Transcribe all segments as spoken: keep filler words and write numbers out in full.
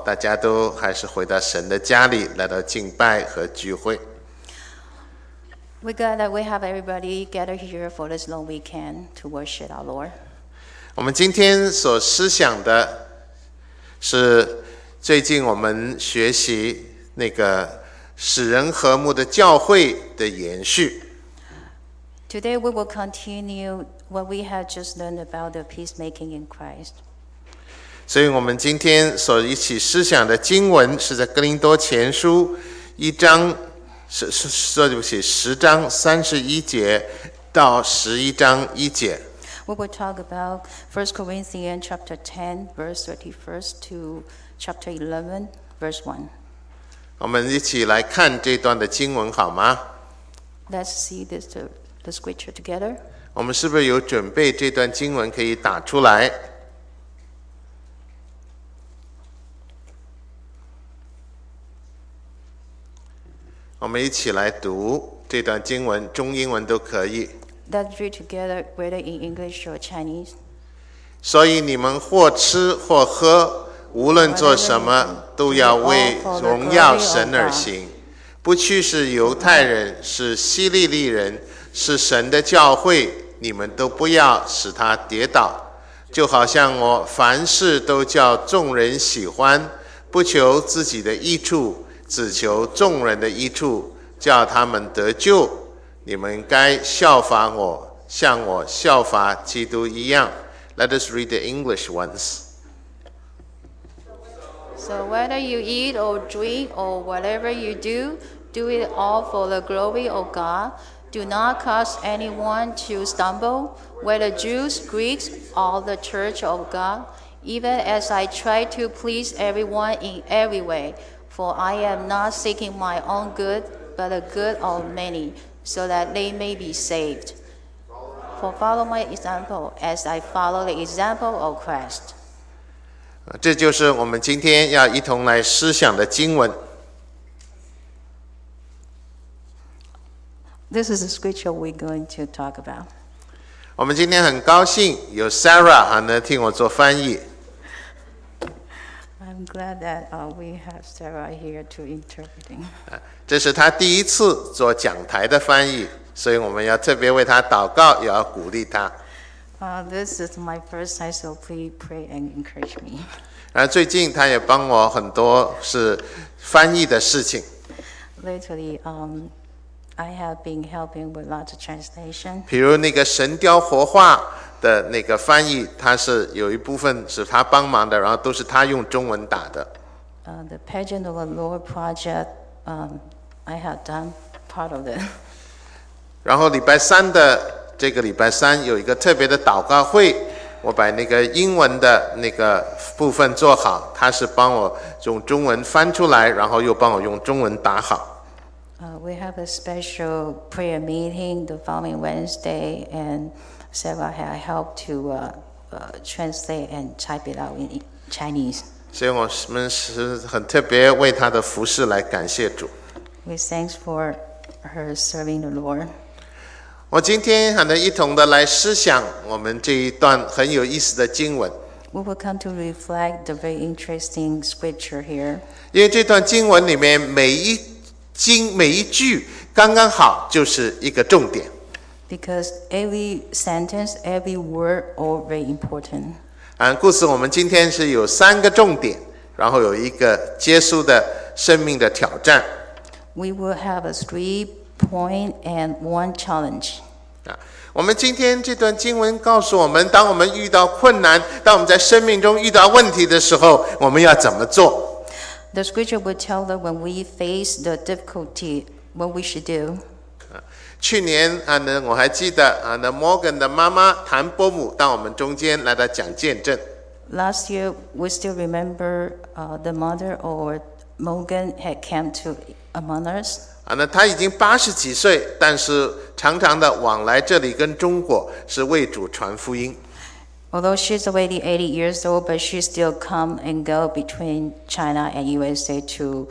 大家都还是回到神的家里来到敬拜和聚会。 We're glad that we have everybody gathered here for this long weekend to worship our Lord. 我们今天所思想的是最近我们学习那个使人和睦的教会的延续。 Today we will continue what we have just learned about the peacemaking in Christ. 所以我们今天所一起思想的经文是在哥林多前书一章，是是对不起，十章三十一节到十一章一节。 We will talk about First Corinthians chapter ten, verse thirty-first to chapter eleven, verse one. 我们一起来看这段的经文好吗？ Let's see this, the, the scripture together. 我们是不是有准备这段经文可以打出来？我们一起来读这段经文，中英文都可以。 Let's read together, whether in English or Chinese. 所以你们或吃或喝，无论做什么，都要为荣耀神而行。不拘是犹太人，是希利利人，是神的教会，你们都不要使他跌倒。就好像我凡事都叫众人喜欢，不求自己的益处，只求众人的益处，叫他们得救。你们该效法我，像我效法基督一样。Let us read the English ones. So whether you eat or drink or whatever you do, do it all for the glory of God. Do not cause anyone to stumble, whether Jews, Greeks, or the church of God, even as I try to please everyone in every way. For I am not seeking my own good, but the good of many, so that they may be saved. For follow my example, as I follow the example of Christ. 这就是我们今天要一同来思想的经文。 This is the scripture we're going to talk about. 我们今天很高兴有 Sarah 还能替我做翻译。 I'm glad that uh, we have Sarah here to interpreting. 这是她第一次做讲台的翻译，所以我们要特别为她祷告，也要鼓励她。 Uh, this is my first time, so please pray and encourage me. 然后最近她也帮我很多是翻译的事情。 Lately, um, I have been helping with lots of translation. 比如那个神雕活化的那个翻译，它是有一部分是他帮忙的，然后都是他用中文打的。 Uh, the Pageant of the Lord project, um, I have done part of it. 然后礼拜三的这个礼拜三有一个特别的祷告会，我把那个英文的那个部分做好，他是帮我用中文翻出来，然后又帮我用中文打好。 Uh, we have a special prayer meeting the following Wednesday, and Sarah had helped to uh, uh, translate and type it out in Chinese. 所以我们是很特别为他的服事来感谢主。 We thanks for her serving the Lord. 我今天还能一同的来思想我们这一段很有意思的经文。 We will come to reflect the very interesting scripture here. 因为这段经文里面每一经每一句刚刚好就是一个重点。 Because every sentence, every word, all very important. 啊，故此我们今天是有三个重点，然后有一个结束的生命的挑战。 We will have a three point and one challenge. 啊，我们今天这段经文告诉我们，当我们遇到困难，当我们在生命中遇到问题的时候，我们要怎么做？ The scripture will tell us when we face the difficulty, what we should do. 去年啊呢，我还记得啊，那 Morgan 的妈妈谭波姆到我们中间来到讲见证。 Last year, we still remember uh, the mother or Morgan had come to among us. 啊，那她已经八十几岁，但是常常的往来这里跟中国，是为主传福音。 Although she's already eighty years old, but she still come and go between China and U S A to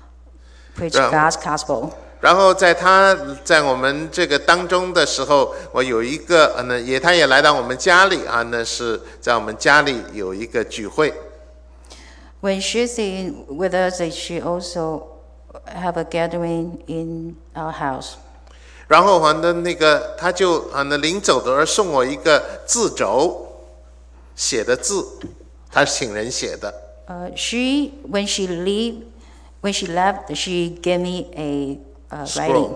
preach God's gospel. 然后在他在我们这个当中的时候，我有一个呃呢，也他也来到我们家里啊，那是在我们家里有一个聚会。 When she's in with us, she also have a gathering in our house. 然后完的那个，他就啊那临走的时候送我一个字轴写的字，他是请人写的。 Uh, she when she leave when she left, she gave me a uh, writing.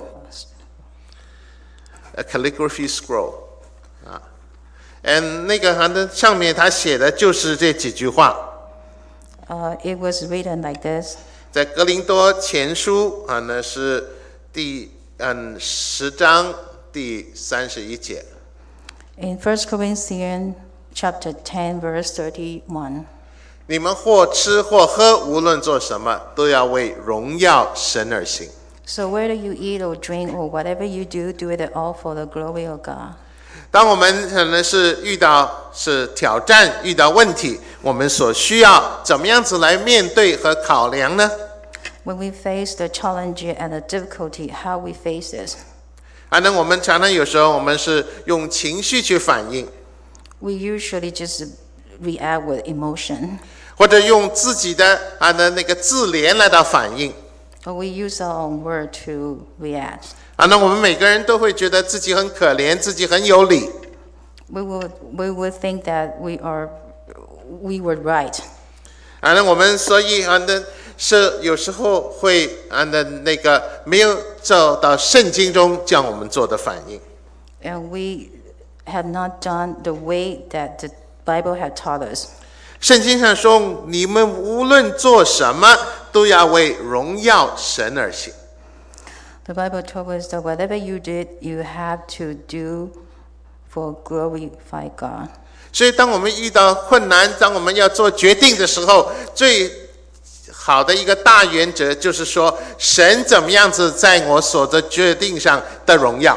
A calligraphy scroll 啊，嗯，那个好的上面他写的就是这几句话。 Uh, it was written like this. 在哥林多前书啊，那是第嗯十章第三十一节。 In First Corinthians chapter ten, verse thirty-one. 你们或吃或喝，无论做什么，都要为荣耀神而行。 So whether you eat or drink or whatever you do, do it all for the glory of God. 当我们可能是遇到是挑战、遇到问题，我们所需要怎么样子来面对和考量呢？ When we face the challenge and the difficulty, how we face this? 啊，那我们常常有时候我们是用情绪去反应， We usually just react with emotion, 或者用自己的啊的那个自怜来到反应。 or we use our own word to react. 啊，那我们每个人都会觉得自己很可怜，自己很有理。 We will we will think that we are we were right. 啊，那我们所以啊的是有时候会啊的那个没有照到圣经中叫我们做的反应。 And we have not done the way that the Bible had taught us. 圣经上说，你们无论做什么，都要为荣耀神而行。 The Bible told us that whatever you did, you have to do for glorify God. 所以，当我们遇到困难，当我们要做决定的时候，最好的一个大原则就是说，神怎么样子在我所的决定上的荣耀。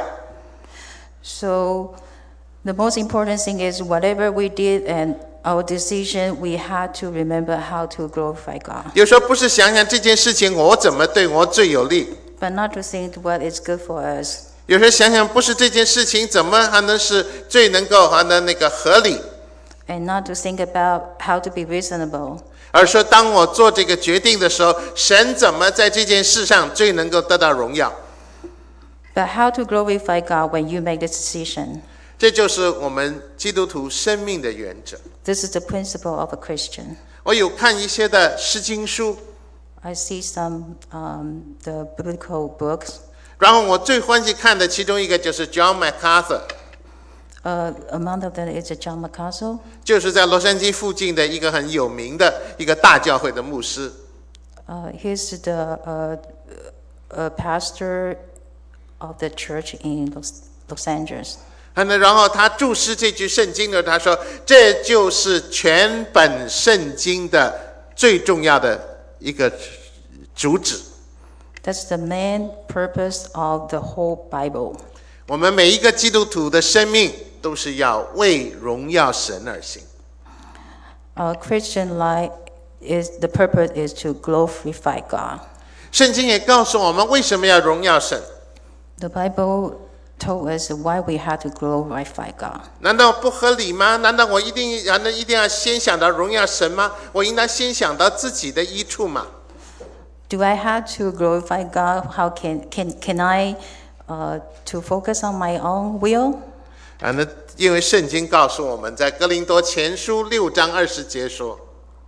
So the most important thing is whatever we did and our decision, we had to remember how to glorify God. 有时候不是想想这件事情我怎么对我最有利， But not to think what is good for us. 有时候想想不是这件事情怎么还能是最能够还能那个合理， And not to think about how to be reasonable. 而说当我做这个决定的时候，神怎么在这件事上最能够得到荣耀？ But how to glorify God when you make the decision. 这就是我们基督徒生命的原则。 This is the principle of a Christian. 我有看一些的诗经书， I see some um, the biblical books. 然后我最欢喜看的其中一个就是 John MacArthur， Uh, among of them is John MacArthur. 就是在洛杉矶附近的一个很有名的一个大教会的牧师。 Uh, he's the uh, uh, pastor of the church in Los, Los Angeles. 然后他注释这句圣经的，他说这就是全本圣经的最重要的一个主旨。 That's the main purpose of the whole Bible. 我们每一个基督徒的生命都是要为荣耀神而行。 Our Christian life is the purpose is to glorify God. 圣经也告诉我们为什么要荣耀神。 The Bible told us why we have to glorify God. 难道不合理吗？难道我一定难道一定要先想到荣耀神吗？我应当先想到自己的益处吗？ Do I have to glorify God? How can can can I uh, to focus on my own will? 啊，那因为圣经告诉我们在哥林多前书六章二十节说，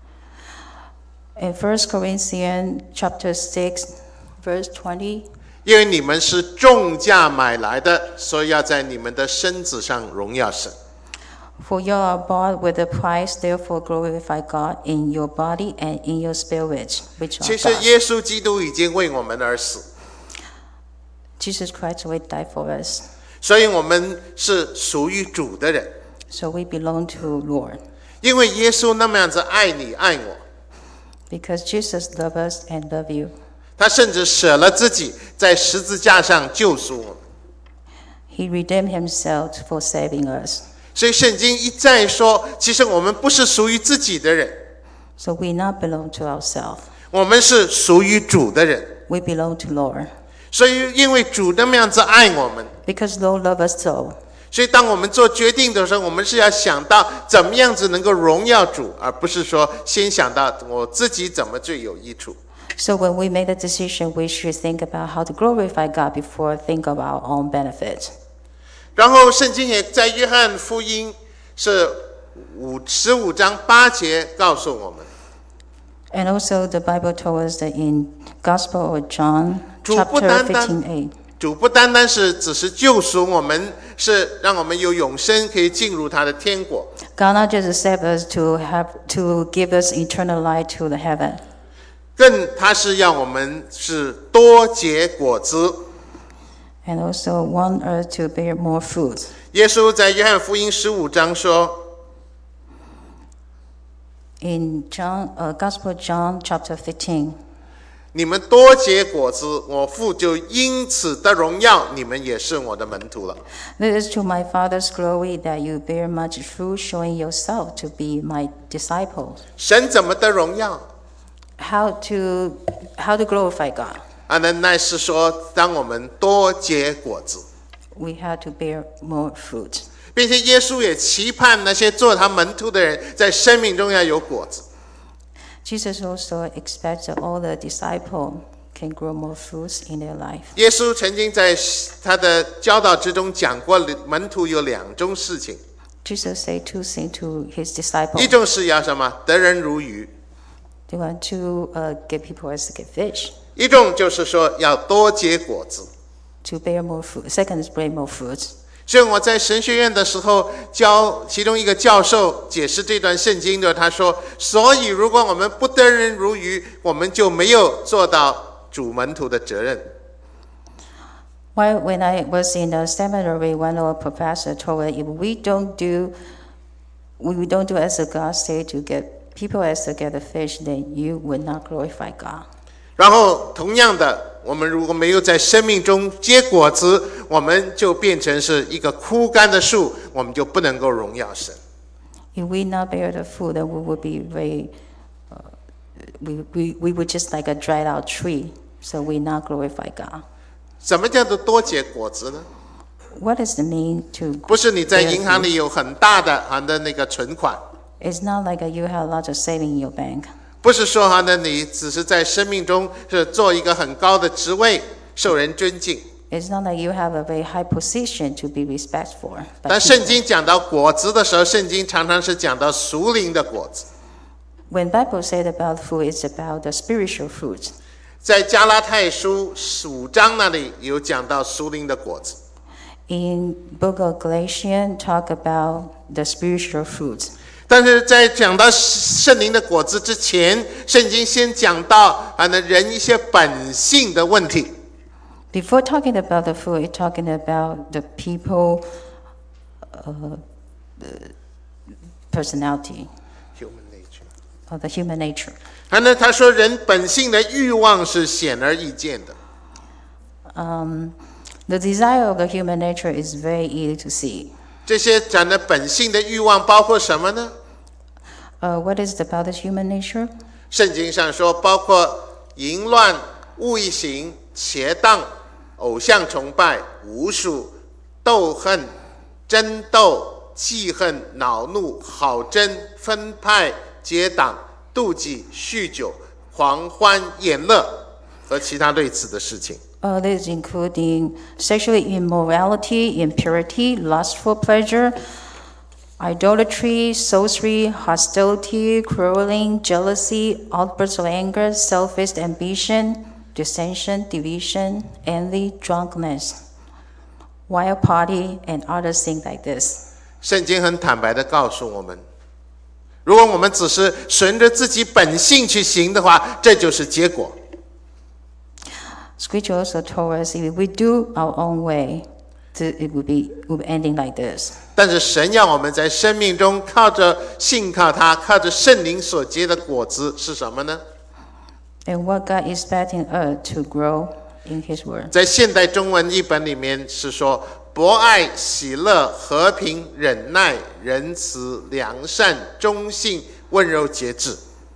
In First Corinthians chapter six, verse twenty. 因为你们是重价买来的，所以要在你们的身子上荣耀神。 For you are bought with a price, therefore glorify God in your body and in your spirit, which 其 are 实 God. 耶稣基督已经为我们而死， Jesus Christ will die for us. 所以我们是属于主的人。 So we belong to Lord. 因为耶稣那么样子爱你爱我， Because Jesus loves us and loves you. 他甚至舍了自己，在十字架上救赎我们。 He redeemed himself for saving us. 所以圣经一再说，其实我们不是属于自己的人， So we not belong to ourselves. 我们是属于主的人。 We belong to Lord. 所以因为主那么样子爱我们， Because Lord loves us so. 所以当我们做决定的时候，我们是要想到怎么样子能够荣耀主，而不是说先想到我自己怎么最有益处。 So when we make the decision, we should think about how to glorify God before think of our own benefit. 然后圣经也在约翰福音是五十五章八节告诉我们。 And also the Bible told us that in Gospel of John, 主不 chapter 单单 fifteen eight. 主不单单是只是救赎我们，是让我们有永生，可以进入他的天国。 God not just accept us to have to give us eternal life to the heaven. 更他是要我们是多结果子。 And also want us to bear more fruit. 耶稣在约翰福音十五章说。 In John, uh, Gospel of John, chapter fifteen. 你们多结果子，我父就因此得荣耀，你们也是我的门徒了。 This is to my Father's glory that you bear much fruit, showing yourself to be my disciples. 神怎么得荣耀？ How to how to glorify God? 啊，那乃是说，当我们多结果子， We have to bear more fruit. 并且耶稣也期盼那些做他门徒的人，在生命中要有果子。 Jesus also expects that all the disciples can grow more fruits in their life. 耶稣曾经在他的教导之中讲过，门徒有两种事情。 Jesus said two things to his 一 disciples. 种是要什么？得人如鱼。 They want to uh, get people as to get fish, 一种就是说要多结果子。 to bear more fruit. Second is bear more fruits. 所以我在神学院的时候教其中一个教授解释这段圣经的，他说：所以如果我们不得人如鱼，我们就没有做到主门徒的责任。 While when I was in the seminary, one of our professors told us if we don't do, we don't do as God said to get people as to get the fish, then you will not glorify God. 然后同样的，我们如果没有在生命中结果子，我们就变成是一个枯干的树，我们就不能够荣耀神。 If we not bear the fruit, then we will be very, uh, we, we, we would just like a dried out tree, so we not glorify God. 什么叫做多结果子呢？ What does it mean to 不是你在 bear 银行 fruit? 里有很大的啊的那个存款， It's not like you have lots of saving in your bank. 不是说哈呢你只是在生命中是做一个很高的职位，受人尊敬。 It's not like you have a very high position to be respected for. by 但圣 people. 经讲到果子的时候，圣经常常是讲到属灵的果子。 When Bible said about fruit, it's about the spiritual fruit. 在加拉太书五章那里有讲到属灵的果子。 In Book of Galatians, talk about the spiritual fruit. 但是在讲到圣灵的果子之前，圣经先讲到啊，那人一些本性的问题。 Before talking about the fruit, it's talking about the people, uh, the personality Human nature. or the human nature. 啊，那他说人本性的欲望是显而易见的。 Um, the desire of the human nature is very easy to see. 这些讲的本性的欲望包括什么呢？ Uh, what is about this human nature? 圣经上说，包括淫乱、恶意行、邪荡、偶像崇拜、巫术、斗恨、争斗、记恨、恼怒、好争、分派、结党、妒忌、酗酒、狂欢、宴乐和其他类似的事情。 Uh, this including sexual immorality, impurity, lustful pleasure, idolatry, sorcery, hostility, quarreling, jealousy, outbursts of anger, selfish ambition, dissension, division, envy, drunkenness, wild party, and other things like this. 圣经很坦白地告诉我们，如果我们只是顺着自己本性去行的话，这就是结果。 Scripture also told us if we do our own way, it will be, it will be ending like this. 但是神要我们在生命中靠着信靠他，靠着圣灵所结的果子是什么呢？ And what God is expecting us to grow in His Word. 在现代中文译本里面是说：博爱、喜乐、和平、忍耐、仁慈、良善、忠信、温柔、节制。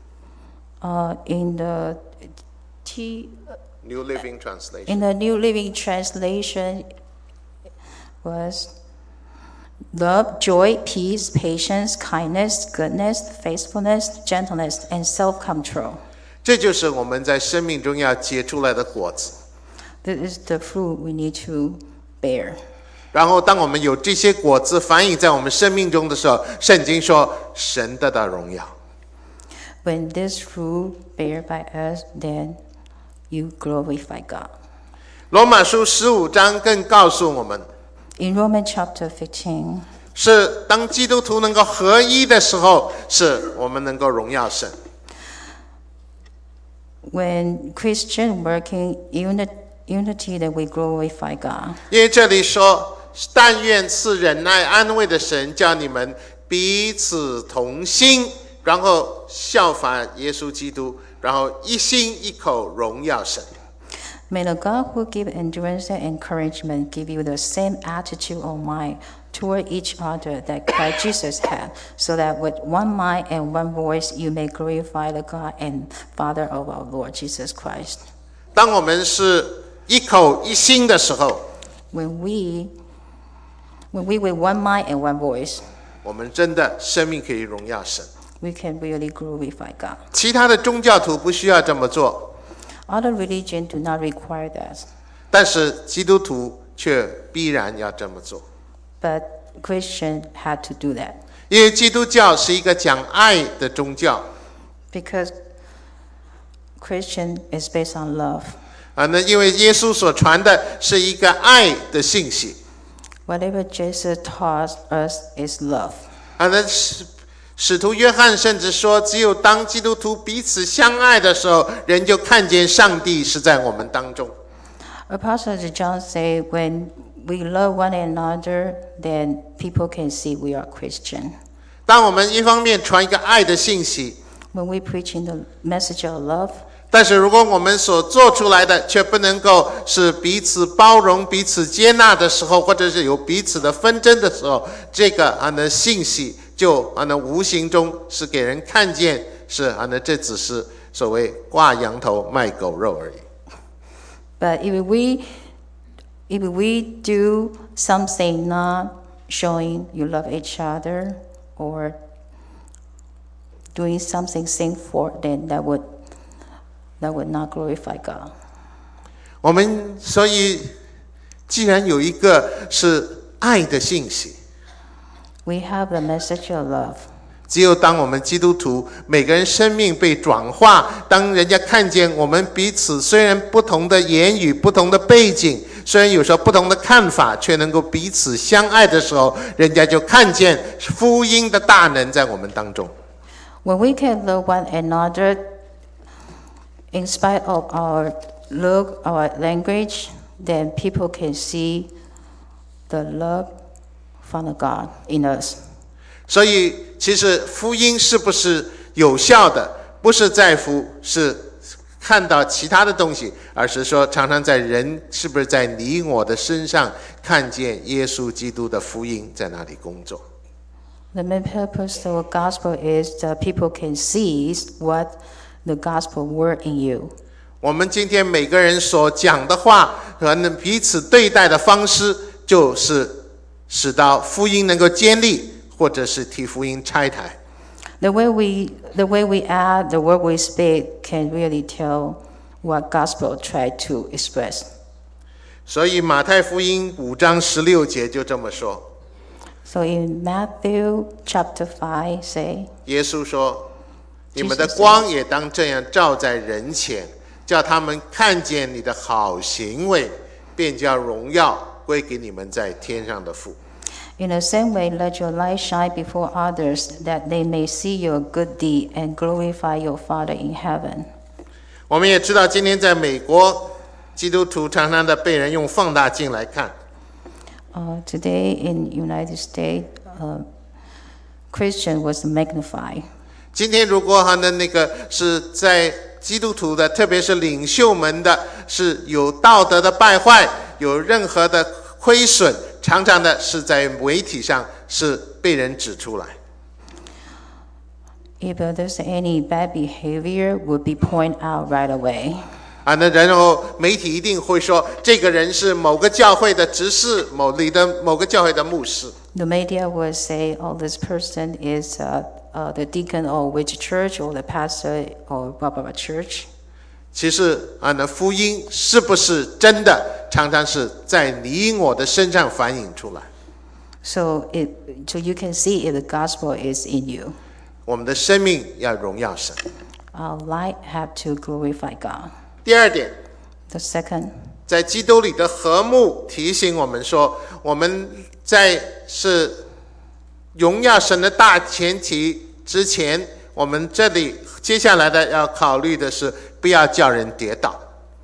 Uh, in the T, New Living Translation。 in the New Living Translation was love, joy, peace, patience, kindness, goodness, faithfulness, gentleness, and self-control. 这就是我们在生命中要结出来的果子。 This is the fruit we need to bear. 然后当我们有这些果子反映在我们生命中的时候，圣经说神得到荣耀。 When this fruit bear by us, then you glorify God. 罗马书十五章更告诉我们， In Romans chapter fifteen, 是当基督徒能够合一的时候，是我们能够荣耀神。 when Christians work in uni- unity, that we glorify God. 因为这里说，但愿赐忍耐安慰的神，叫你们彼此同心，然后效法耶稣基督，然后一心一口荣耀神。 May the God who give endurance and encouragement give you the same attitude of mind toward each other that Christ Jesus had, so that with one mind and one voice you may glorify the God and Father of our Lord Jesus Christ. 当我们是一口一心的时候， When we, when we with one mind and one voice, 我们真的生命可以荣耀神。 we can really glorify God. 其他的宗教徒不需要这么做， Other religions do not require that, 但是基督徒却必然要这么做。 but Christians had to do that 因为基督教是一个讲爱的宗教 because Christian is based on love. 啊，那因为耶稣所传的是一个爱的信息 Whatever Jesus taught us is love. 啊，那使使徒约翰甚至说，只有当基督徒彼此相爱的时候，人就看见上帝是在我们当中。 Apostle John said, when we love one another, then people can see we are Christian. 当我们一方面传一个爱的信息， When we preach in the message of love, 但是如果我们所做出来的却不能够是彼此包容、彼此接纳的时候，或者是有彼此的纷争的时候，这个啊呢信息就啊呢无形中是给人看见是啊呢这只是所谓挂羊头卖狗肉而已。 but if we if we do something not showing you love each other or doing something sinful, then that would that would not glorify God. 我们所以既然有一个是爱的信息， We have the message of love. 只有当我们基督徒每个人生命被转化，当人家看见我们彼此虽然不同的言语、不同的背景，虽然有时候不同的看法，却能够彼此相爱的时候，人家就看见福音的大能在我们当中。 When we can love one another in spite of our look, our language, then people can see the love from the God in us. 所以，其实福音是不是有效的，不是在乎是看到其他的东西，而是说常常在人是不是在你我的身上看见耶稣基督的福音在那里工作。 The main purpose of the gospel is that people can see what the gospel work in you. 我们今天每个人所讲的话和彼此对待的方式，就是使到福音能够坚立，或者是替福音拆台。 The way we, the way we act, the word we speak can really tell what gospel try to express. 所以马太福音五章十六节就这么说。 So in Matthew chapter five, say, 耶稣说：“你们的光也当这样照在人前，叫他们看见你的好行为，便叫荣耀归给你们在天上的父。” in the same way, let your light shine before others, that they may see your good deed and glorify your Father in heaven. 我们也知道，今天在美国，基督徒常常的被人用放大镜来看。 Uh, today in United States, uh, Christian was magnified. 今天如果他的那个是在基督徒的，特别是领袖们的，是有道德的败坏，有任何的亏损，常常的是在媒体上是被人指出来。 If there's any bad behavior, would be pointed out right away. 啊，那然后媒体一定会说，这个人是某个教会的执事，某里的某个教会的牧师。 The media will say, oh, this person is uh, uh, the deacon or which church or the pastor or blah, blah, blah church. 其实啊，那福音是不是真的，常常是在你我的身上反映出来。 So, it, so you can see if the gospel is in you. 我们的生命要荣耀神。 Our life have to glorify God. 第二点， The second, 在基督里的和睦提醒我们说，我们在是荣耀神的大前提之前，我们这里接下来的要考虑的是，不要叫人跌倒。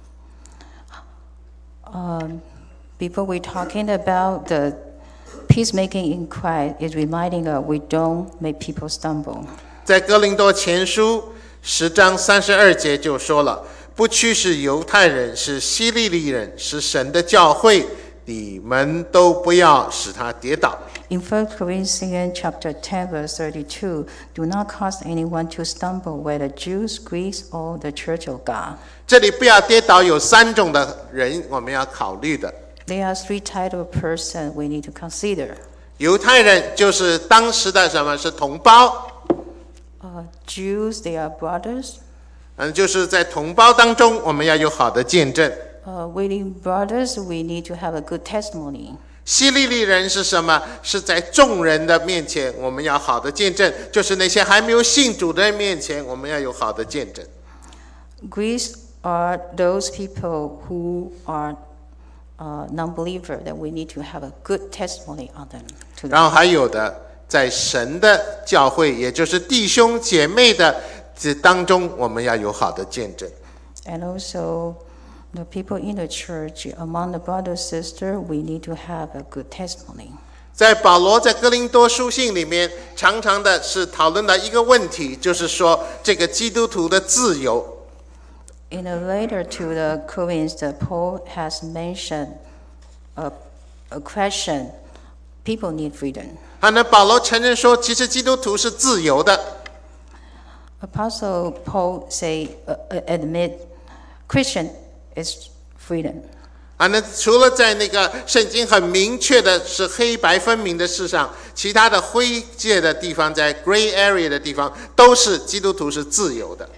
um, before we're talking about the peacemaking in Christ, is reminding us we don't make people stumble. 在哥林多前书十章三十二节就说了，不拘是犹太人，是希利利人，是神的教会，你们都不要使他跌倒。 In First Corinthians chapter ten, verse thirty-two, do not cause anyone to stumble, whether Jews, Greeks, or the church of God. 这里不要跌倒有三种的人我们要考虑的。 There are three types of person we need to consider. 犹太人就是当时的什么是同胞， Uh, Jews, they are brothers. 嗯，就是在同胞当中我们要有好的见证。 Uh, within brothers, we need to have a good testimony. 希利利人是什么？是在众人的面前我们要好的见证，就是那些还没有信主的人面前我们要有好的见证。 Greeks are those people who are uh, non-believer that we need to have a good testimony on them. To 然后 them. 还有的在神的教会，也就是弟兄姐妹的这当中，我们要有好的见证。 And also, the people in the church, among the brothers and sisters, we need to have a good testimony. 在保罗在哥林多书信里面，常常的是讨论到一个问题，就是说这个基督徒的自由。 In a letter to the Corinthians, Paul has mentioned a, a question: people need freedom. 啊，那保罗承认说，其实基督徒是自由的。 Apostle Paul say, uh, admit, Christian is freedom. 啊，那除了在那个圣经很明确的是黑白分明的事上，其他的灰界的地方，在 gray area 的地方，都是基督徒是自由的。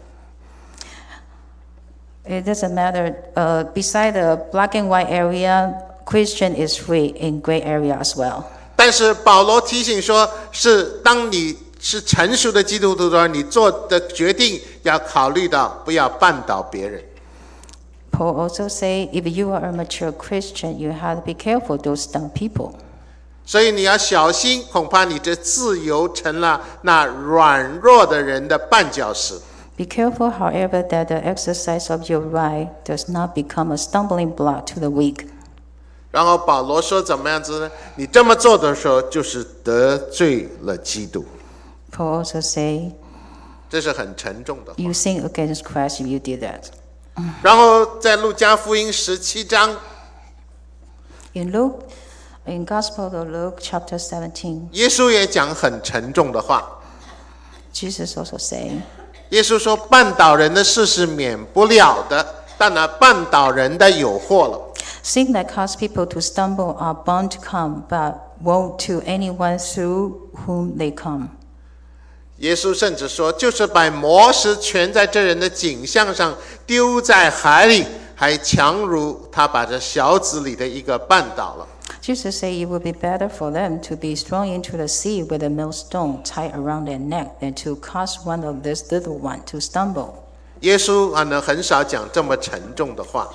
It doesn't matter. Uh, beside the black and white area, Christian is free in gray area as well. 但是保罗提醒说，是当你是成熟的基督徒的时候，你做的决定要考虑到不要绊倒别人。 Paul also say, if you are a mature Christian, you have to be careful to stun people. 所以你要小心，恐怕你这自由成了那软弱的人的绊脚石。 Be careful, however, that the exercise of your right does not become a stumbling block to the weak. 然后保罗说怎么样子呢？你这么做的时候，就是得罪了基督。 Paul also say, 这是很沉重的话。 you sin against Christ if you did that. 然后在路加福音十七章， In Luke, in Gospel of Luke, chapter seventeen, 耶稣也讲很沉重的话。 Jesus also say, 耶稣说，绊倒人的事是免不了的，但那绊倒人的有祸了。 Things that cause people to stumble are bound to come, but woe to anyone through whom they come. 耶稣甚至说，就是把磨石全在这人的颈项上，丢在海里，还强如他把这小子里的一个绊倒了。 Jesus said it would be better for them to be thrown into the sea with a millstone tied around their neck than to cause one of this little one to stumble. 耶稣啊，呢很少讲这么沉重的话。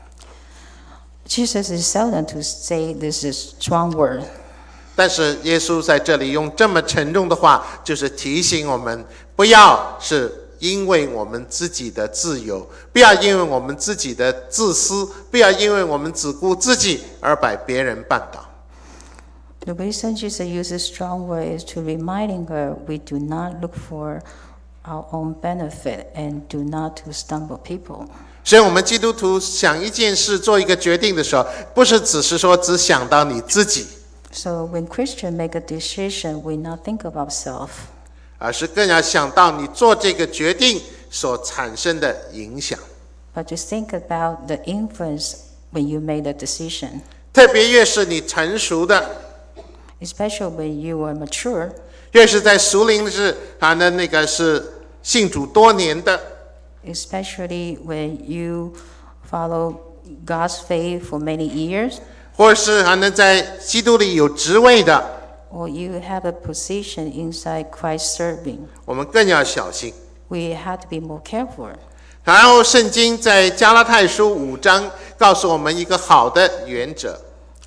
Jesus is seldom to say this is strong word. 但是耶稣在这里用这么沉重的话，就是提醒我们，不要是因为我们自己的自由，不要因为我们自己的自私，不要因为我们只顾自己而把别人绊倒。 The reason Jesus uses strong word is to reminding her we do not look for our own benefit and do not to stumble people. 所以我们基督徒想一件事、做一个决定的时候，不是只是说只想到你自己， So when Christians make a decision, we not think of ourselves, 而是更要想到你做这个决定所产生的影响。 but to think about the influence when you made a decision. 特别越是你成熟的， especially when you are mature, 越是在属灵是啊的那个是信主多年的， especially when you follow God's faith for many years, 或是还能在基督里有职位的， or you have a position inside Christ serving. 我们更要小心。 We have to be more careful. 然后圣经在加拉太书五章告诉我们一个好的原则，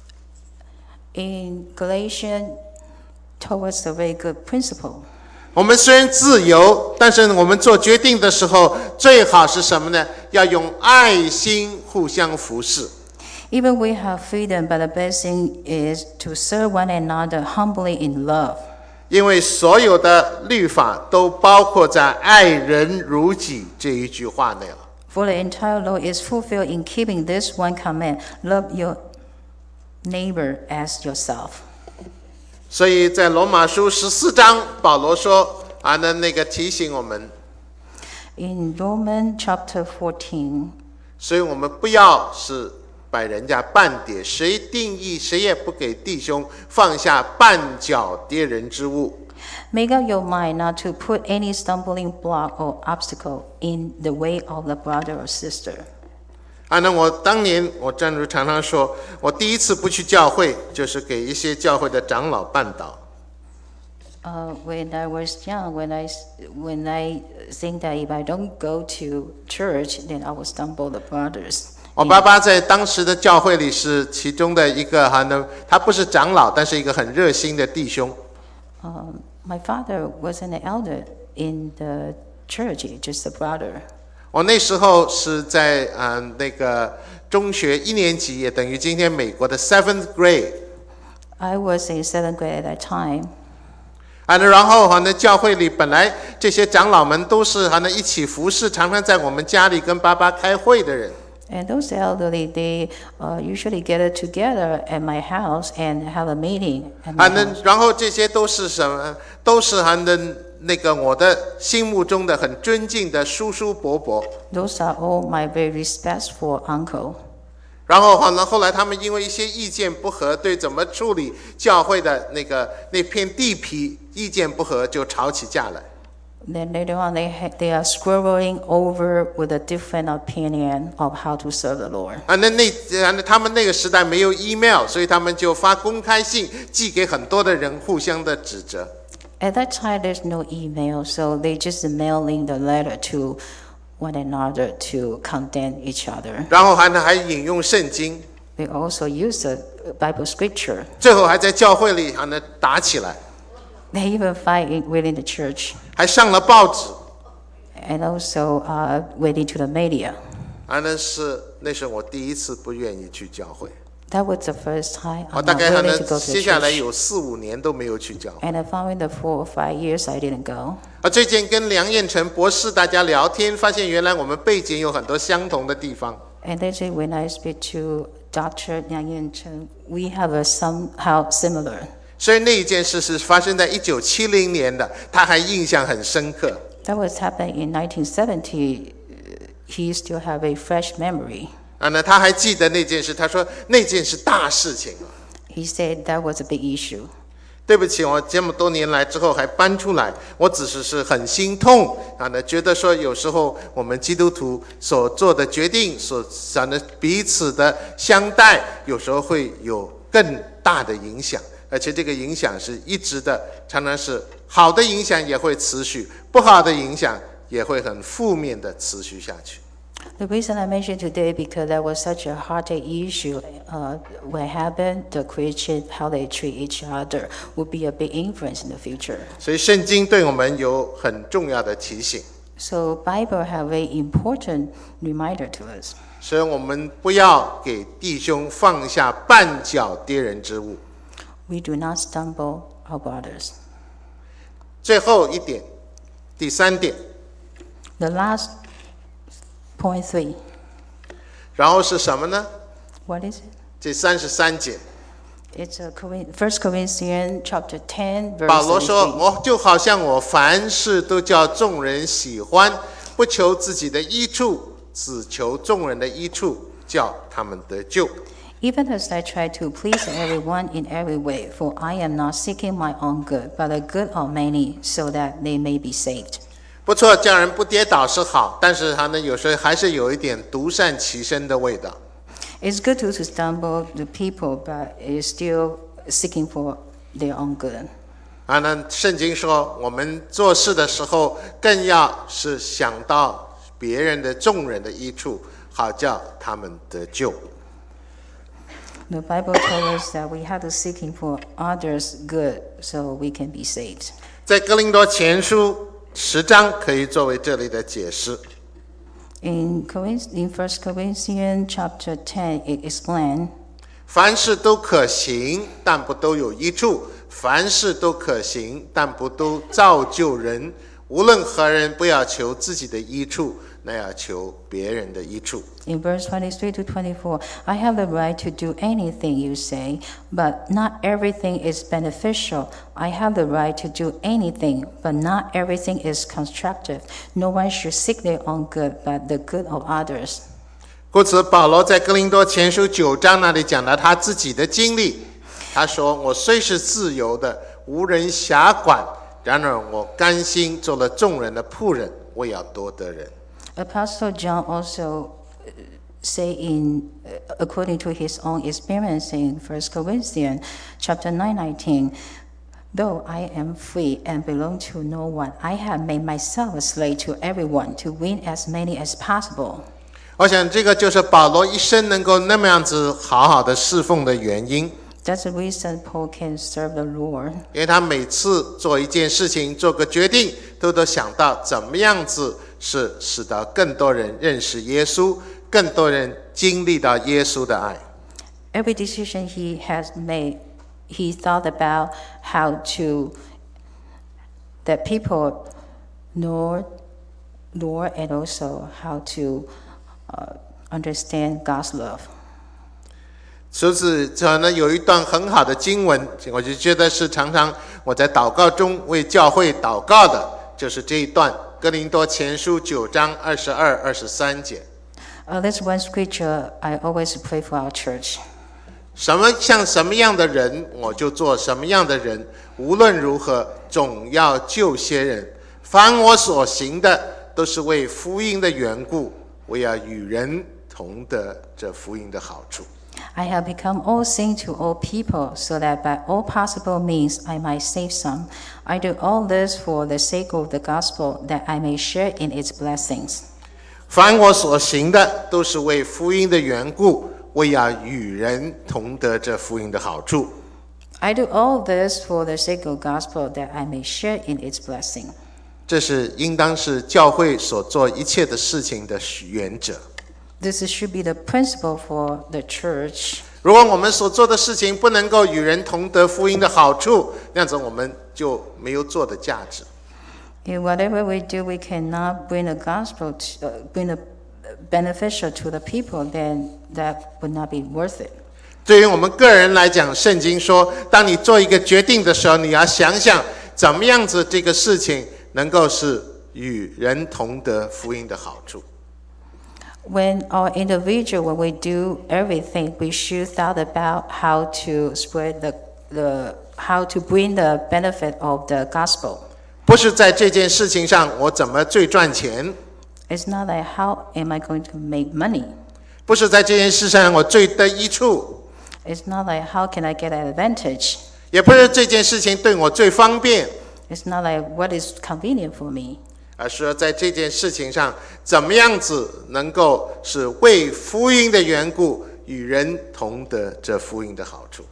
In Galatians, told us a very good principle. 我们虽然自由，但是我们做决定的时候，最好是什么呢？要用爱心互相服侍。 Even we have freedom, but the best thing is to serve one another humbly in love. 因为所有的律法都包括在爱人如己这一句话内了。 For the entire law is fulfilled in keeping this one command: love your neighbor as yourself. 所以在罗马书十四章，保罗说啊，那那个提醒我们， In Romans chapter fourteen, 所以我们不要是把人家绊跌，谁定义谁也不给弟兄放下绊脚跌人之物。 make up your mind not to put any stumbling block or obstacle in the way of the brother or sister. 啊，那我当年我正如常常说，我第一次不去教会，就是给一些教会的长老绊倒。 Uh, when I was young, when I, when I think that if I don't go to church, then I will stumble the brothers. 我爸爸在当时的教会里是其中的一个，哈呢，他不是长老，但是一个很热心的弟兄。 Um, my father wasn't an elder in the church, just a brother. 我那时候是在嗯、呃、那个中学一年级，也等于今天美国的 seventh grade。 I was in seventh grade at that time. 啊，然后哈呢，教会里本来这些长老们都是哈呢一起服侍，常常在我们家里跟爸爸开会的人。 And those elderly, they uh, usually gather together at my house and have a meeting at 啊， my 那 house. 然后这些都是什么？都是哈的那个我的心目中的很尊敬的叔叔伯伯。 Those are all my very respectful uncle. 然后哈呢，后来他们因为一些意见不合，对怎么处理教会的那个那片地皮意见不合，就吵起架来。 Then later on, they ha- they are squabbling over with a different opinion of how to serve the Lord. 啊，那那啊，那他们那个时代没有 email， 所以他们就发公开信寄给很多的人，互相的指责。 At that time, there's no email, so they just mailing the letter to one another to condemn each other. 然后还呢还引用圣经， They also use the Bible scripture. 最后还在教会里还呢打起来， They even fight in, within the church 还上了报纸。 and also uh, went into the media. 啊，那是那是我第一次不愿意去教会。 That was the first time 我 I'm 大 not 概还 willing 能 to go to 接 the 下来 church. 有四五年都没有去教会。 And the following the four or five years, I didn't go. 啊，最近跟梁彦成博士大家聊天，发现原来我们背景有很多相同的地方。 And then when I speak to Doctor Liang Yanchen, we have a somehow similar. 所以那一件事是发生在一九七零年的，他还印象很深刻。 That was happened in nineteen seventy. He still have a fresh memory. 啊，那他还记得那件事，他说那件是大事情啊。 He said that was a big issue. 对不起，我这么多年来之后还搬出来，我只是是很心痛啊，呢觉得说有时候我们基督徒所做的决定，所想的彼此的相待，有时候会有更大的影响，而且这个影响是一直的，常常是好的影响也会持续，不好的影响也会很负面的持续下去。 The reason I mentioned today because that was such a heartache issue. Uh, what happened, the Christian, how they treat each other, will be a big influence in the future. 所以圣经对我们有很重要的提醒， So Bible have a important reminder to us. 所以我们不要给弟兄放下绊脚跌人之物。 We do not stumble our brothers. 最后一点，第三点， The last point three. 然后是什么呢？ What is it? 这三十三节， It's a Corin- First Corinthians chapter ten, verse 保罗说：“ thirty-three. 我就好像我凡事都叫众人喜欢，不求自己的益处，只求众人的益处，叫他们得救。” Even as I try to please everyone in every way, for I am not seeking my own good, but the good of many, so that they may be saved. 不错，叫人不跌倒是好，但是它呢，有时候还是有一点独善其身的味道。 It's good to, to stumble the people, but it's still seeking for their own good. 啊，那圣经说，我们做事的时候，更要是想到别人的众人的益处，好叫他们得救。 The Bible tells us that we have to seeking for others' good, so we can be saved. 在哥林多前书十章可以作为这里的解释。 In in First Corinthians chapter ten, it explains. 凡事都可行，但不都有益处；凡事都可行，但不都造就人。无论何人，不要求自己的益处，那要求别人的益处。 In verse twenty-three to twenty-four, I have the right to do anything you say, but not everything is beneficial. I have the right to do anything, but not everything is constructive. No one should seek their own good, but the good of others. 故此，保罗在哥林多前书九章那里讲到他自己的经历。他说：“我虽是自由的，无人辖管，然而我甘心做了众人的仆人，我要多得人。” Apostle John also say in according to his own experience in First Corinthians chapter nine nineteen, though I am free and belong to no one, I have made myself a slave to everyone to win as many as possible. 我想这个就是保罗一生能够那么样子好好的侍奉的原因。 That's the reason Paul can serve the Lord. 因为他每次做一件事情、做个决定，都都想到怎么样子是使得更多人认识耶稣，更多人经历到耶稣的爱。 Every decision he has made, he thought about how to that people know Lord and also how to uh, understand God's love. 除此之外呢，有一段很好的经文，我就觉得是常常我在祷告中为教会祷告的，就是这一段哥林多前书九章二十二、二十三节。 Uh, that's one scripture I always pray for our church. 什么像什么样的人，我就做什么样的人。无论如何，总要救些人。凡我所行的，都是为福音的缘故，我要与人同得这福音的好处。 I have become all things to all people, so that by all possible means I might save some. I do all this for the sake of the gospel, that I may share in its blessings. 凡我所行的，都是为福音的缘故，我要与人同得这福音的好处。 I do all this for the sake of gospel, that I may share in its blessing. 这是应当是教会所做一切的事情的原则。 This should be the principle for the church. 如果我们所做的事情不能够与人同得福音的好处，那样子我们就没有做的价值。 In whatever we do, we cannot bring the gospel, to, uh, bring the beneficial to the people, then that would not be worth it. 对于我们个人来讲，圣经说，当你做一个决定的时候，你要想想怎么样子这个事情能够是与人同得福音的好处。 When our individual, when we do everything, we should thought about how to spread the, the how to bring the benefit of the gospel. 不是在这件事情上我怎么最赚钱， It's not like how am I going to make money. 不是在这件事上我最得益处， It's not like how can I get an advantage. 也不是这件事情对我最方便， It's not like what is convenient for me. 而是说在这件事情上怎么样子能够是为福音的缘故与人同得这福音的好处。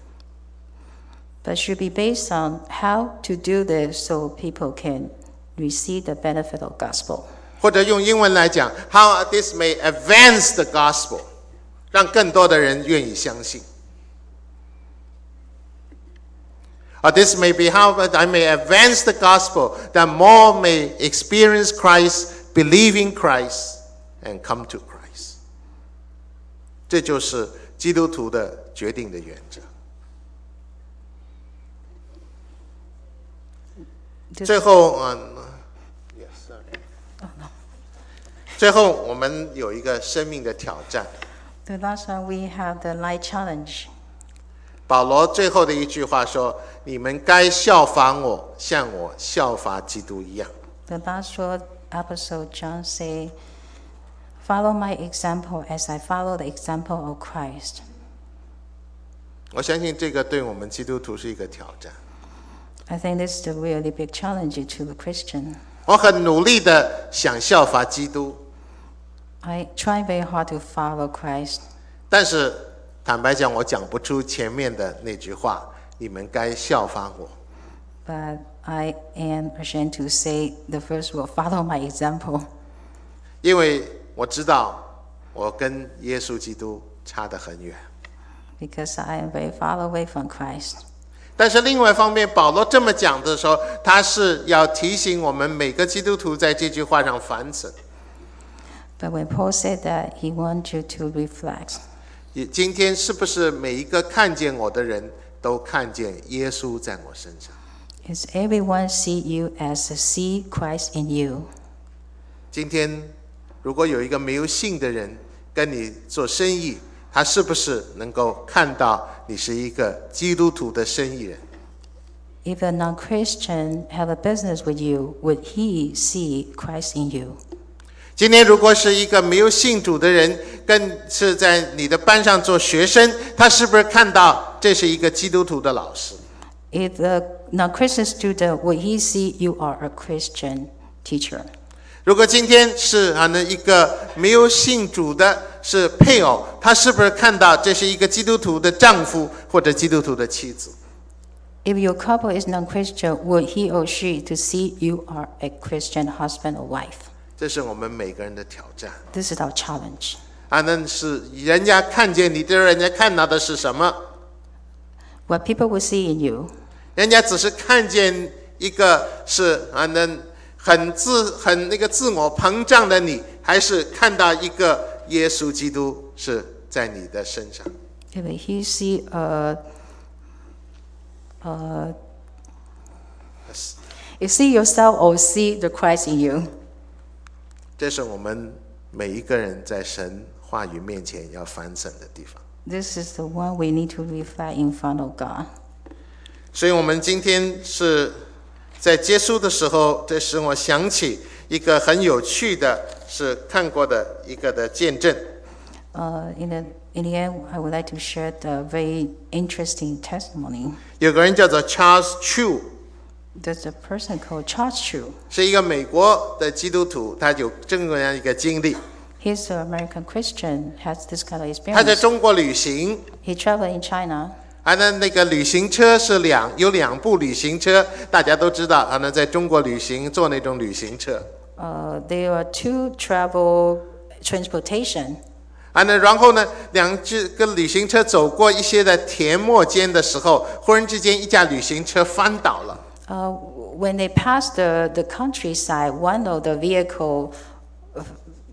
But should be based on how to do this so people can receive the benefit of gospel. 或者用英文来讲 ，How this may advance the gospel， 让更多的人愿意相信。Or this may be how I may advance the gospel, that more may experience Christ, believe in Christ, and come to Christ. 这就是基督徒的决定的原则。最后，嗯、uh, 最后我们有一个生命的挑战。 The last one we have the light challenge. 保罗最后的一句话说：“你们该效仿我，像我效法基督一样。” The last word, Apostle John say, "Follow my example as I follow the example of Christ." 我相信这个对我们基督徒是一个挑战。 I think this is a really big challenge to the Christian. 我很努力的想效法基督， I try very hard to follow Christ. 但是坦白讲，我讲不出前面的那句话：“你们该效法我。” But I am ashamed to say the first word, follow my example. 因为我知道我跟耶稣基督差得很远。 Because I am very far away from Christ. 但是另外一方面，保罗这么讲的时候，他是要提醒我们每个基督徒在这句话上反省。 But when Paul said that, he wants you to reflect. 今天是不是每一个看见我的人都看见耶稣在我身上？ Is everyone see you as see Christ in you? 今天如果有一个没有信的人跟你做生意，他是不是能够看到你是一个基督徒的生意人？ If a non-Christian have a business with you, would he see Christ in you? 今天如果是一个没有信主的人，跟是在你的班上做学生，他是不是看到这是一个基督徒的老师？ If a non-Christian student, would he see you are a Christian teacher? 如果今天是啊，那一个没有信主的是配偶，他是不是看到这是一个基督徒的丈夫或者基督徒的妻子？ If your couple is non-Christian, would he or she to see you are a Christian husband or wife? 这是我们每个人的挑战。 This is our challenge. 啊，那是人家看见你的，人家看到的是什么？ What people will see in you. 人家只是看见一个是啊，那很自很那个自我膨胀的你，还是看到一个耶稣基督是在你的身上？ If he see a, a, you see yourself or see the Christ in you. 这是我们每一个人在神话语面前要反省的地方。 This is the one we need to reflect in front of God. 所以我们今天是在结束的时候，这使我想起一个很有趣的，是看过的一个的见证。 Uh, in the in the end, I would like to share the very interesting testimony. 有个人叫做 Charles Chu， There's a person called Charles Chu. 是一个美国的基督徒，他有这么样一个经历。 He's an American Christian, has this kind of 他在 experience. 中国旅行， He traveled in China. 啊，那那个旅行车是两有两部旅行车，大家都知道，啊，那在中国旅行坐那种旅行车， Uh, there are two travel transportation. 啊，那然后呢，两只个旅行车走过一些的田陌间的时候，忽然之间一架旅行车翻倒了。 Uh, when they passed the, the countryside, one of the vehicle uh,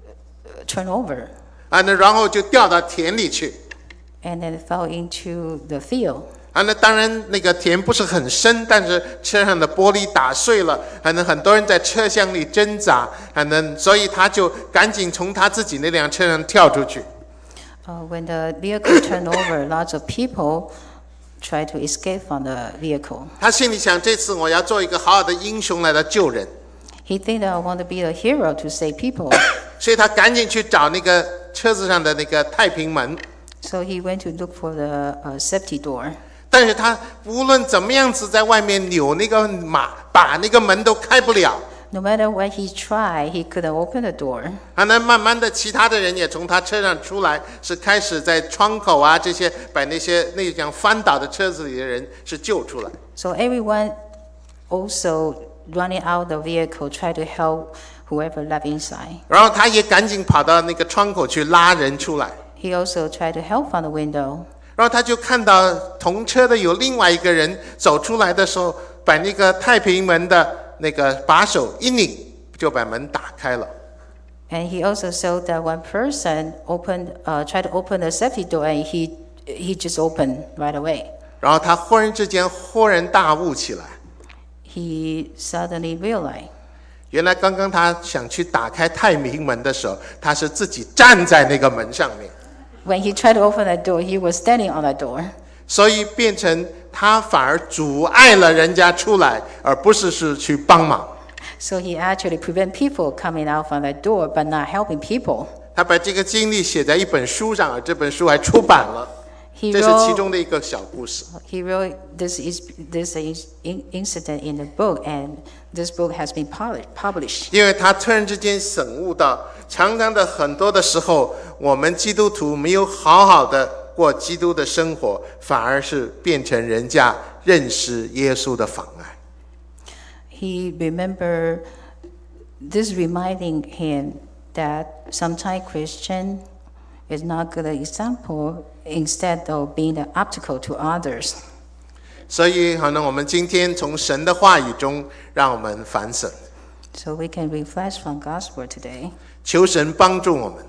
turned over 啊，那然后就掉到田里去。 and then fell into the field. 啊，那当然那个田不是很深，但是车上的玻璃打碎了，可能很多人在车厢里挣扎，可能所以他就赶紧从他自己那辆车上跳出去。 Uh, when the vehicle turned over, lots of people tried to escape from the vehicle. 他心里想，这次我要做一个好好的英雄来到救人， He think that I want to be a hero to save people. 所以他赶紧去找那个车子上的那个太平门。 So he went to look for the uh, safety door. 但是他无论怎么样子在外面扭那个马，把那个门都开不了。 No matter what he tried, he couldn't open the door. 啊，那慢慢的，其他的人也从他车上出来，是开始在窗口啊这些把那些那样翻倒的车子里的人是救出来。 So everyone also running out the vehicle, try to help whoever left inside. 然后他也赶紧跑到那个窗口去拉人出来。 He also tried to help from the window. 然后他就看到同车的有另外一个人走出来的时候，把那个太平门的那个把手一拧，就把门打开了。 And he also saw that one person opened, uh, tried to open the safety door, and he he just opened right away. 然后他忽然之间豁然大悟起来， He suddenly realized 原来刚刚他想去打开太平门的时候，他是自己站在那个门上面。 When he tried to open the door, he was standing on the door. 所以变成他反而阻碍了人家出来，而不是是去帮忙。 So he actually prevent people coming out from the door, but not helping people. 他把这个经历写在一本书上，而这本书还出版了。 He 这是其 wrote, 中的一个小故事。 he wrote this, is, this incident in the book, and this book has been published. 因为他突然之间醒悟到，常常的很多的时候，我们基督徒没有好好的过基督的生活，反而是变成人家认识耶稣的妨碍。 He remembered this reminding him that sometimes Christian is not good example instead of being the obstacle to others. 所以可能我们今天从神的话语中让我们反省， So we can reflect from God's word today. 求神帮助我们。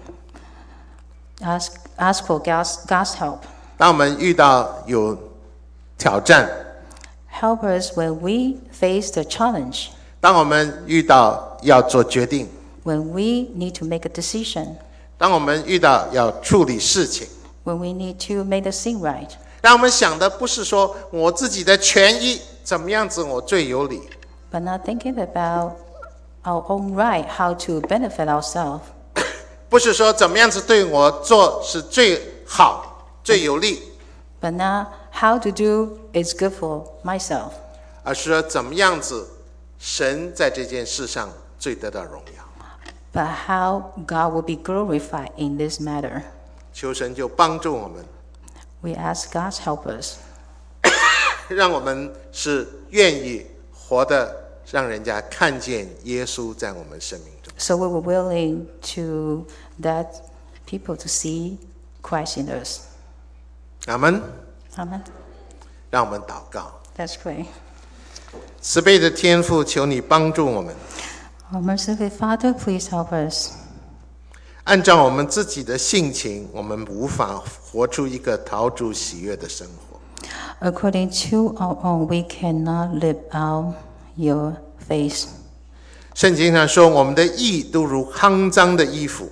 Ask, ask for God's, God's help. 当我们遇到有挑战， Help us when we face the challenge, 当我们遇到要做决定， when we need to make a decision, 当我们遇到要处理事情， when we need to make the thing right. 让我们想的不是说我自己的权益怎么样子我最有理， But not thinking about our own right, how to benefit ourselves. 不是说怎么样子对我做是最好、最有利， But not how to do is good for myself. 而是说怎么样子神在这件事上最得到荣耀。 But how God will be glorified in this matter. 求神就帮助我们， We ask God to help us. 让我们是愿意活的，让人家看见耶稣在我们生命中。 So we were willing to let people to see Christ in us. 阿们。 Amen. 让我们祷告。 Let's pray. 慈悲的天父，求你帮助我们， Our merciful Father, please help us. 按照我们自己的性情，我们无法活出一个讨主喜悦的生活。 According to our own, we cannot live out your faith. 圣经上说，我们的义都如肮脏的衣服，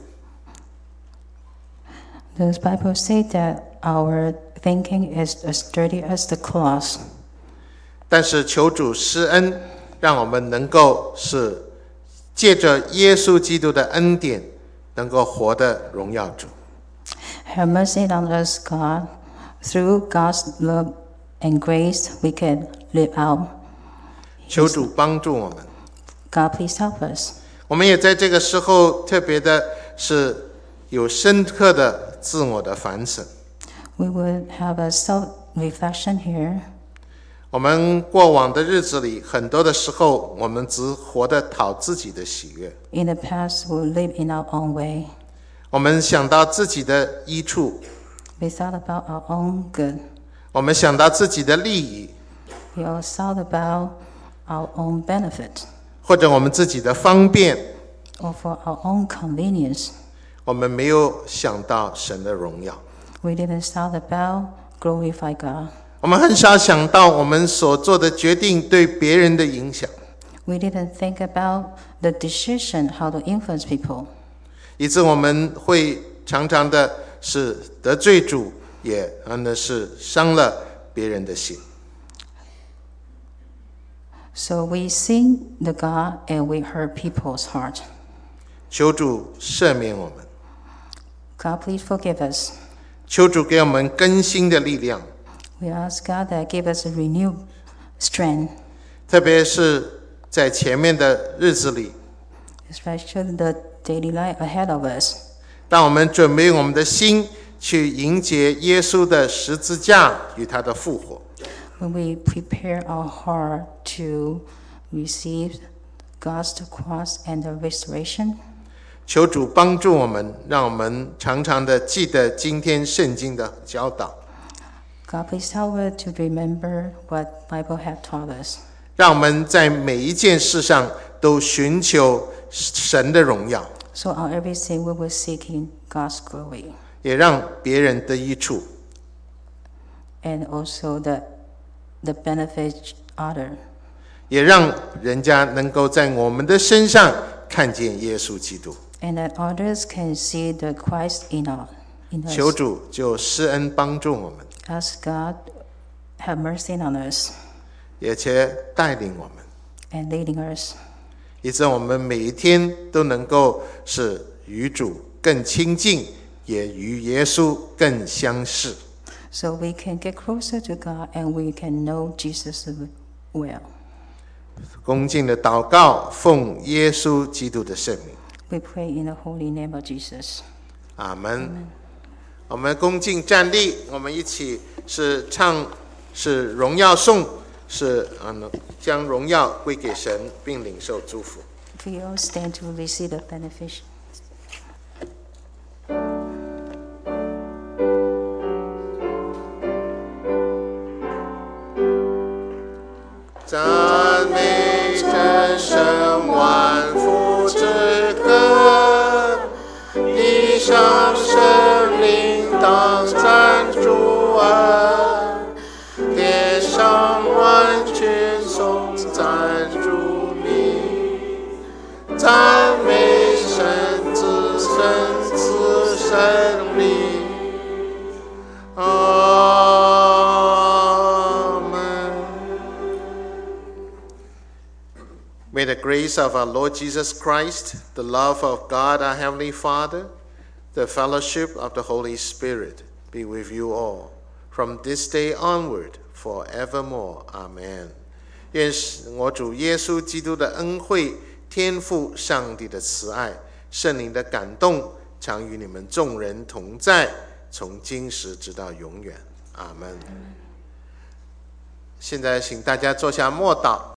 The Bible says that our thinking is as dirty as the cloth. 但是求主施恩，让我们能够是借着耶稣基督的恩典，能够活得荣耀主。 Have mercy on us, God. Through God's love and grace, we can live out. 求主帮助我们。 God, please help us. 我们也在这个时候特别的是有深刻的自我的反省。 We will have a self-reflection here. 我们过往的日子里，很多的时候，我们只活得讨自己的喜悦。 In the past, we live in our own way. 我们想到自己的益处， We thought about our own good. 我们想到自己的利益， We all thought about our own benefit 或者我们自己的方便， or for our own convenience. 我们没有想到神的荣耀。 We didn't thought about glorify God. 我们很少想到我们所做的决定对别人的影响， We didn't think about the decision, how to influence people. 以致我们会常常的是得罪主，也真的是伤了别人的心。 So we sin the God and we hurt people's heart. 求主赦免我们， God, please forgive us. 求主给我们更新的力量， We ask God that give us a renewed strength, 特别是在前面的日子里， especially the daily life ahead of us. 当我们准备我们的心去迎接耶稣的十字架与他的复活， When we prepare our heart to receive God's cross and the restoration, 求主帮助我们，让我们常常的记得今天圣经的教导， God, please help us to remember what Bible have taught us. 让我们在每一件事上都寻求神的荣耀， So on everything we will seek in God's glory, 也让别人得益处。 and also the the benefit other, 也让人家能够在我们的身上看见耶稣基督。 and that others can see the Christ in us. in us. 求主就施恩帮助我们， Ask God have mercy on us 也且带领我们， and leading us, 以致我们每一天都能够是与主更亲近，也与耶稣更相似。 so we can get closer to God and we can know Jesus well. 恭敬的祷告，奉耶稣基督的圣名， We pray in the holy name of Jesus. 阿门。我们恭敬站立，我们一起是唱，是荣耀颂，是嗯将荣耀归给神，并领受祝福。 We all stand to receive the benefit. 赞美真神万福之歌，地上生灵当赞主恩，天上万群颂赞主名，赞美神子神子圣灵。May the grace of our Lord Jesus Christ, the love of God our Heavenly Father, the fellowship of the Holy Spirit be with you all, from this day onward, forevermore. Amen. 愿我主耶稣基督的恩惠、天父上帝的慈爱、圣灵的感动，常与你们众人同在，从今时直到永远。阿门。现在请大家坐下默祷。